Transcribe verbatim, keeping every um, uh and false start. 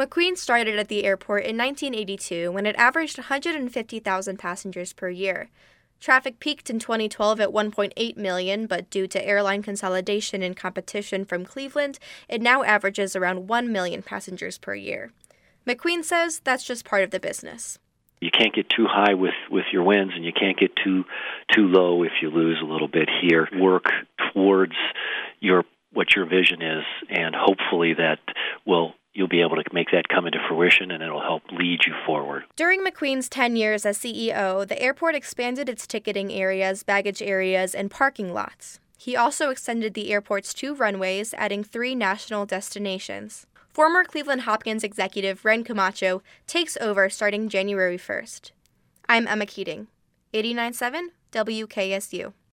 McQueen started at the airport in nineteen eighty-two when it averaged one hundred fifty thousand passengers per year. Traffic peaked in twenty twelve at one point eight million, but due to airline consolidation and competition from Cleveland, it now averages around one million passengers per year. McQueen says that's just part of the business. You can't get too high with, with your wins, and you can't get too too low if you lose a little bit here. Work towards your what your vision is, and hopefully that will you'll be able to make that come into fruition, and it'll help lead you forward. During McQueen's ten years as C E O, the airport expanded its ticketing areas, baggage areas, and parking lots. He also extended the airport's two runways, adding three national destinations. Former Cleveland Hopkins executive Ren Camacho takes over starting January first. I'm Emma Keating, eighty-nine point seven W K S U.